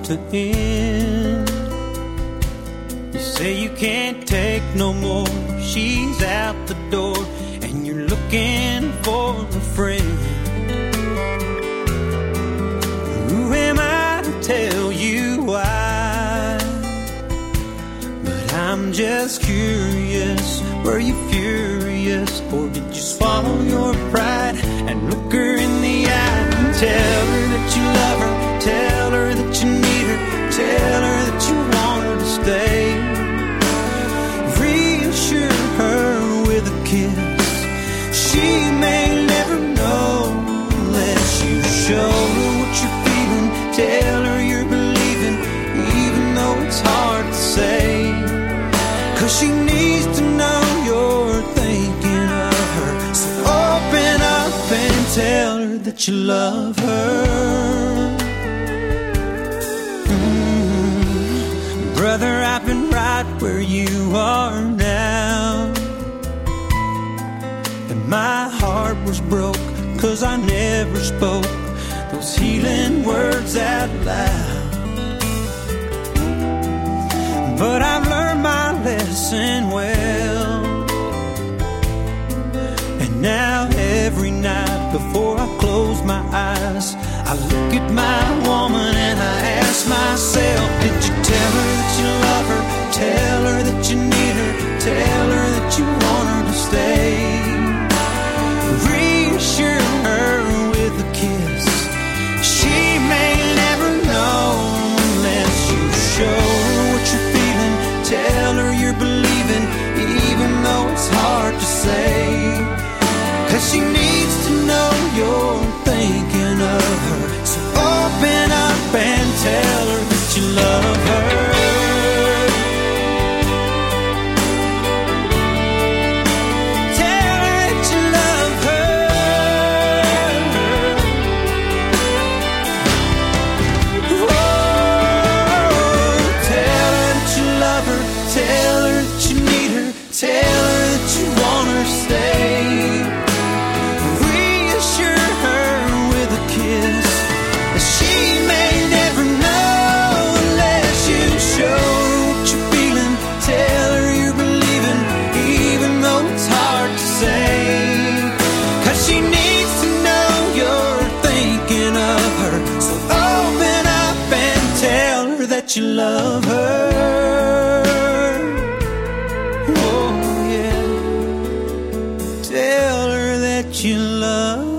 to end. You say you can't take no more, she's out the door, and you're looking for a friend. Who am I to tell you why? But I'm just curious, were you furious, or did you swallow your pride and look her in the eye and tell her that you love her, tell her that you need her, tell her that you want her to stay? Reassure her with a kiss. She may never know unless you show her what you're feeling, tell her you're believing, even though it's hard to say. 'Cause she needs to know you're thinking of her. So open up and tell her that you love her. Brother, I've been right where you are now, and my heart was broke 'cause I never spoke those healing words out loud. But I've learned my lesson well, and now every night before I close my eyes, I look at my woman and I ask myself, did you tell her that you love her, tell her that you need her, tell her that you want her to stay? Reassure her with a kiss. She may never know unless you show her what you're feeling, tell her you're believing, even though it's hard to say. 'Cause she needs to know you're thinking of her. So open up and tell her that you love her. Tell her that you love her. Oh, tell her that you love her, tell her that you need her, tell her that you want her to stay. Reassure her with a kiss. She may never know unless you show her what you're feeling, tell her you're believing, even though it's hard to say. 'Cause she needs to know you're thinking of her. So open up and tell her that you love her. Oh yeah, tell her that you love her.